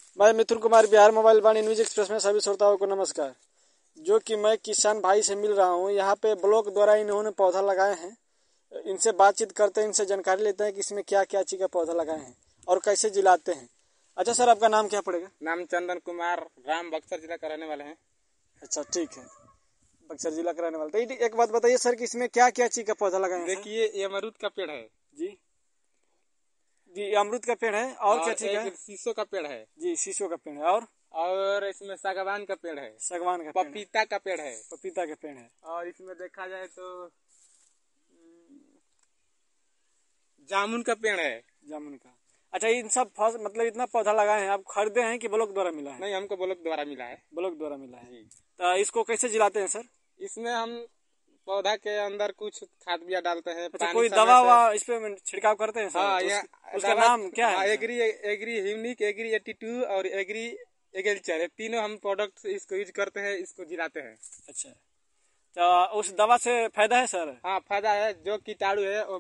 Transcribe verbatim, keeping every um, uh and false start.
मैं Mithun Kumar, Bihar mobile Vaani news express में सभी श्रोताओं को नमस्कार। जो कि मैं किसान भाई से मिल रहा हूँ, यहाँ पे ब्लॉक द्वारा इन्होंने पौधा लगाए हैं। इनसे बातचीत करते हैं, इनसे जानकारी लेते हैं कि इसमें क्या क्या चीज़ का पौधा लगाए हैं और कैसे जिलाते हैं। अच्छा सर, आपका नाम क्या पड़ेगा? नाम चंदन कुमार, राम बक्सर जिला का रहने वाले हैं। अच्छा ठीक है, बक्सर जिला का रहने वाले। तो एक बात बताइए सर कि इसमें क्या क्या चीज़ का पौधा लगाए हैं? देखिए, ये अमरूद का पेड़ है जी जी, अमरूद का पेड़ है और, और क्या चीज है? शीशो का पेड़ है जी, शीशो का पेड़ है और और इसमें सागवान का पेड़ है, सागवान का पेड़ है, पपीता का पेड़ है, पपीता के पेड़ है और इसमें देखा जाए तो जामुन का पेड़ है। जामुन का। अच्छा, इन सब फल मतलब इतना पौधा लगाए हैं, आप खरीदे हैं कि ब्लॉक द्वारा मिला है? नहीं, हमको ब्लॉक द्वारा मिला है। ब्लॉक द्वारा मिला है। तो इसको कैसे जिलाते हैं सर? इसमें हम पौधा के अंदर कुछ खाद बिया डालते हैं। अच्छा, कोई दवा वा इस पे छिड़काव करते हैं सर? हाँ, तो उसका नाम क्या है? एग्री एग्री ह्यूनिक, एग्री एटी टू और एग्री एग्रीकल्चर, तीनों हम प्रोडक्ट इसको यूज करते हैं, इसको जिलाते हैं। अच्छा, तो उस दवा से फायदा है सर? हाँ, फायदा है। जो कीटाणु है